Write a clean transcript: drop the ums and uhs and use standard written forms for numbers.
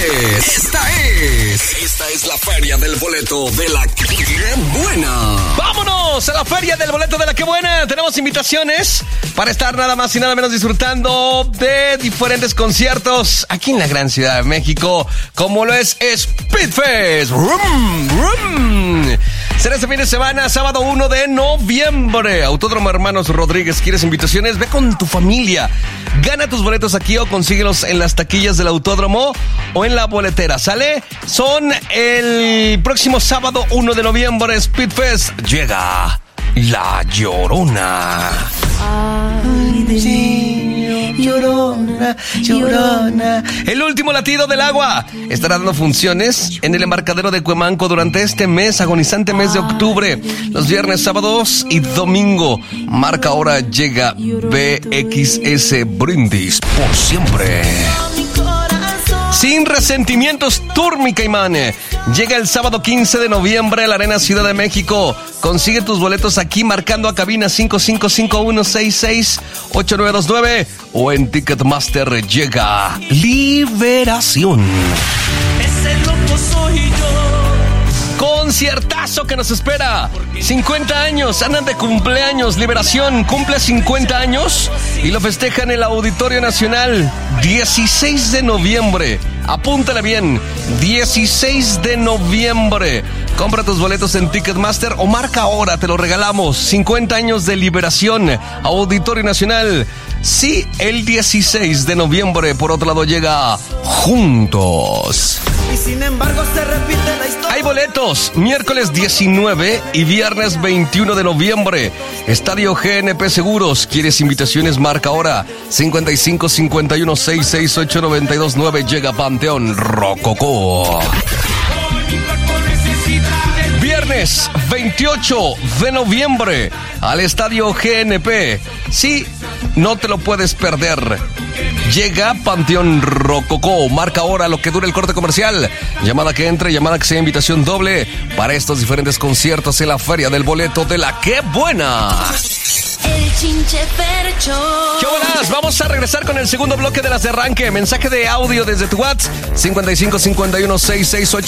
Esta es la feria del boleto de la que buena. ¡Vámonos a la feria del boleto de la que buena! Tenemos invitaciones para estar nada más y nada menos disfrutando de diferentes conciertos aquí en la gran Ciudad de México, como lo es Speedfest. Será este fin de semana, sábado 1 de noviembre. Autódromo Hermanos Rodríguez. ¿Quieres invitaciones? Ve con tu familia. Gana tus boletos aquí o consíguelos en las taquillas del autódromo o en la boletera, ¿sale? Son el próximo sábado 1 de noviembre. Speedfest. Llega La Llorona. Ay, sí, Llorona, Llorona. El último latido del agua estará dando funciones en el embarcadero de Cuemanco durante este mes, agonizante mes de octubre, los viernes, sábados y domingo. Marca ahora, llega BXS Brindis por siempre. Sin resentimientos, Tour Mi Caimán. Llega el sábado 15 de noviembre a la Arena Ciudad de México. Consigue tus boletos aquí marcando a cabina 5551668929 o en Ticketmaster. Llega Liberación. Ese loco soy yo. Conciertazo que nos espera. 50 años, andan de cumpleaños. Liberación cumple 50 años y lo festeja en el Auditorio Nacional. 16 de noviembre. Apúntale bien. 16 de noviembre. Compra tus boletos en Ticketmaster o marca ahora, te lo regalamos. 50 años de Liberación. Auditorio Nacional. Sí, el 16 de noviembre. Por otro lado llega Juntos. Y sin embargo se repite la historia. Hay boletos, miércoles 19 y viernes 21 de noviembre. Estadio GNP Seguros. ¿Quieres invitaciones? Marca ahora. 5551668929. Llega Panteón Rococó. Viernes 28 de noviembre al Estadio GNP. Sí, no te lo puedes perder. Llega Panteón Rococó. Marca ahora lo que dura el corte comercial. Llamada que entre, llamada que sea invitación doble para estos diferentes conciertos en la feria del boleto de la que buena. El Chinche Percho. ¿Qué bolas? Vamos a regresar con el segundo bloque de las de arranque. Mensaje de audio desde tu WhatsApp 5551668929.